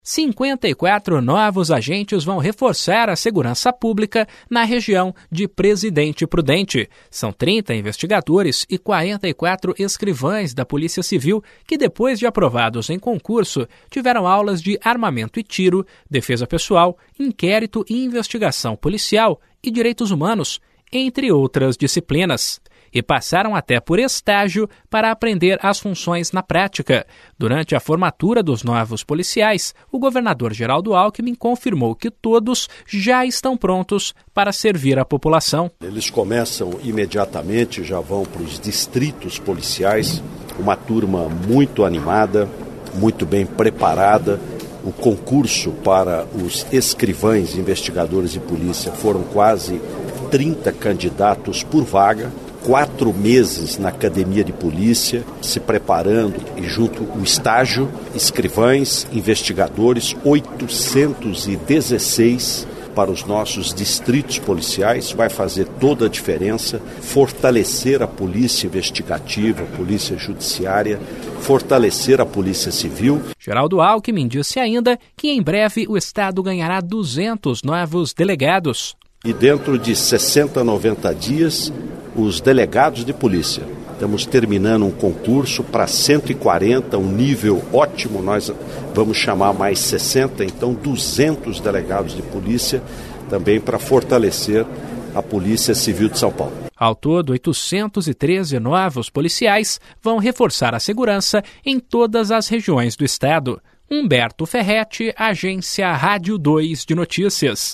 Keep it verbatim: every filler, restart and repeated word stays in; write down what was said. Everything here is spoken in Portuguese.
cinquenta e quatro novos agentes vão reforçar a segurança pública na região de Presidente Prudente. São trinta investigadores e quarenta e quatro escrivães da Polícia Civil que, depois de aprovados em concurso, tiveram aulas de armamento e tiro, defesa pessoal, inquérito e investigação policial e direitos humanos, entre outras disciplinas. E passaram até por estágio para aprender as funções na prática. Durante a formatura dos novos policiais, o governador Geraldo Alckmin confirmou que todos já estão prontos para servir a população. Eles começam imediatamente, já vão para os distritos policiais, uma turma muito animada, muito bem preparada. O concurso para os escrivães, investigadores de polícia, foram quase trinta candidatos por vaga. Quatro meses na academia de polícia, se preparando e junto o estágio, escrivães, investigadores, oitocentos e dezesseis para os nossos distritos policiais, vai fazer toda a diferença, fortalecer a polícia investigativa, a polícia judiciária, fortalecer a polícia civil. Geraldo Alckmin disse ainda que em breve o estado ganhará duzentos novos delegados. E dentro de sessenta, noventa dias, os delegados de polícia. Estamos terminando um concurso para cento e quarenta, um nível ótimo, nós vamos chamar mais sessenta, então duzentos delegados de polícia também para fortalecer a Polícia Civil de São Paulo. Ao todo, oitocentos e treze novos policiais vão reforçar a segurança em todas as regiões do estado. Humberto Ferretti, Agência Rádio dois de Notícias.